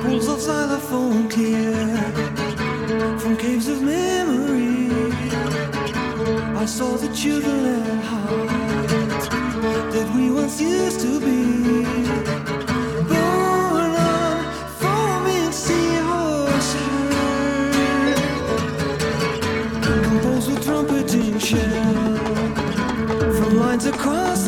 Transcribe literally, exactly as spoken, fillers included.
pools of xylophone clear from caves of memory. I saw the children at heart that we once used to be. Born on foaming seahorse herd, composed with trumpeting shell from lines across